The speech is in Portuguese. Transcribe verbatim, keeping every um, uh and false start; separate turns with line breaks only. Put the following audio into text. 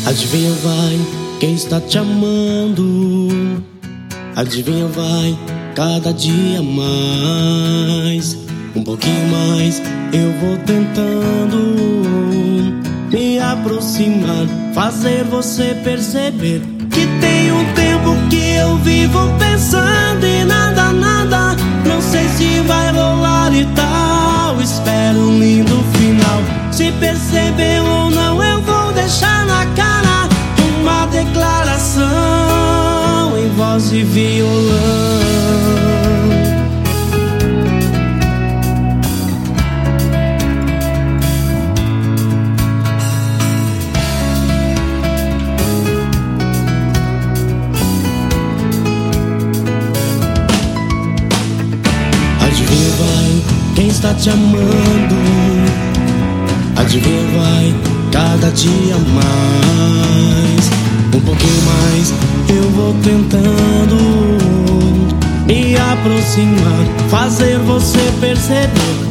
Adivinha vai quem está te amando. Adivinha vai cada dia mais. Um pouquinho mais eu vou tentando me aproximar, fazer você perceber que tem um tempo que eu vivo pensando e nada, nada, não sei se vai rolar e tal. Espero um lindo final. Se percebeu ou não, eu vou deixar na cara uma declaração em voz e violão. Adivinha vai quem está te amando. Adivinha vai cada dia mais. Um pouquinho mais eu vou tentando me aproximar, fazer você perceber